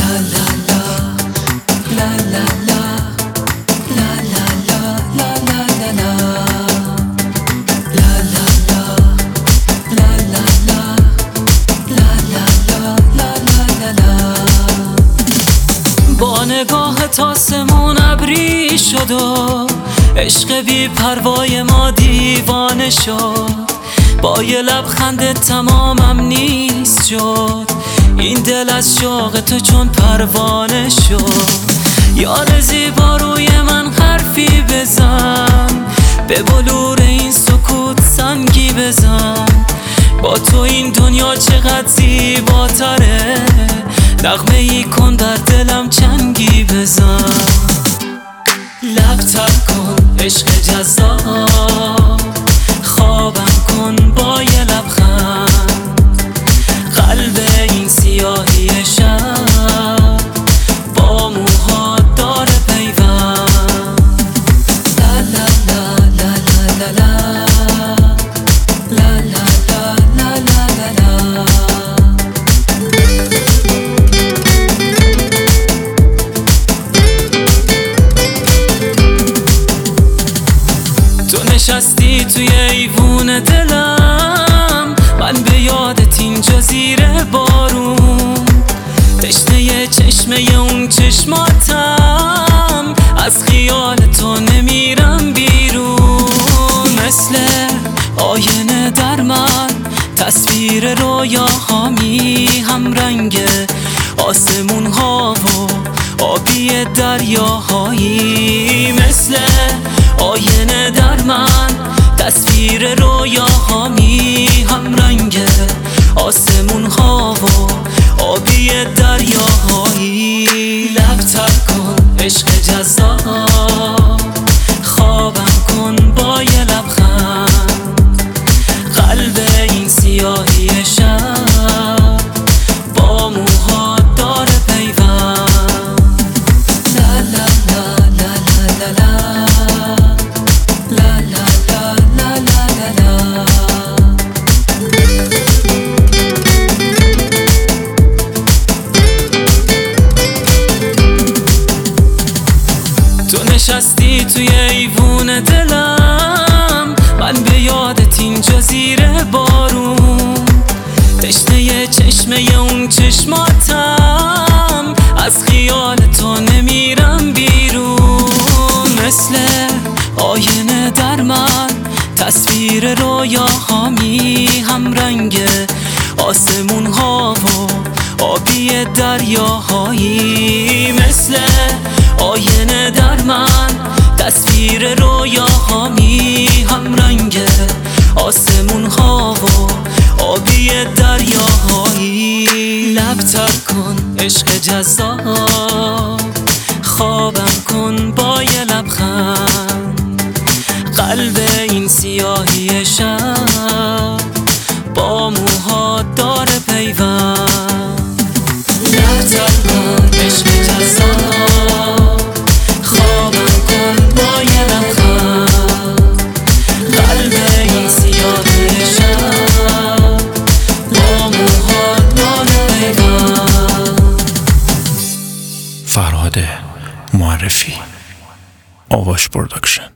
با نگاهت آسمون ابری شد و عشق بی پروای ما دیوانه شد. با یه لبخند تمامم نیست شد، این دل از شوق تو چون پروانه شد. یار زیبا روی من حرفی بزن، به بلور این سکوت سنگی بزن. با تو این دنیا چقدر زیباتره، نغمه ای کن در دلم چنگی بزن. لب تب کن عشق جذاب، خوابم کن با یه لبخند. قلب این سیاهی شب با موهات داره پیوند. لا لا لا لا لا لا لا لا لا لا لا لا. تو نشستی توی ایوون دلم، من به یادت اینجا زیر بارون. تشنه چشمه اون چشماتم، از خیال تو نمیرم بیرون. مثل آینه در من تصویر رویاهامی، هم رنگ آسمون ها و آبی دریاهایی. مثل آینه در من تصویر رویاهامی، هم رنگ آسمون ها و آبی دریاهایی. لب تب کن عشق جذاب، خوابم کن با یه لبخند. قلب این سیاهی شب با موهات داره پیوند. لا لا لا لا لا لا لا لا لا لا. تو نشستی توی ایوون دلم، من به یادت اینجا زیر بارون. تشنه چشمه اون چشماتم، از خیال تو نمیرم بیرون. مثل آینه در من تصویر رویاهامی، هم رنگ آسمون ها و آبی دریاهایی. مثل آینه در من تصویر رویاهامی، هم رنگ آسمون ها و آبی دریاهایی. لب تب کن عشق جذاب، خوابم کن با یه لبخند. قلب این سیاهی شب با موهات داره پیوند. لب تب کن عشق جذاب، خوابم کن با یه لبخند. قلب این سیاهی شب با موهات داره پیوند. فرهاد معرفی، آواش پروداکشن.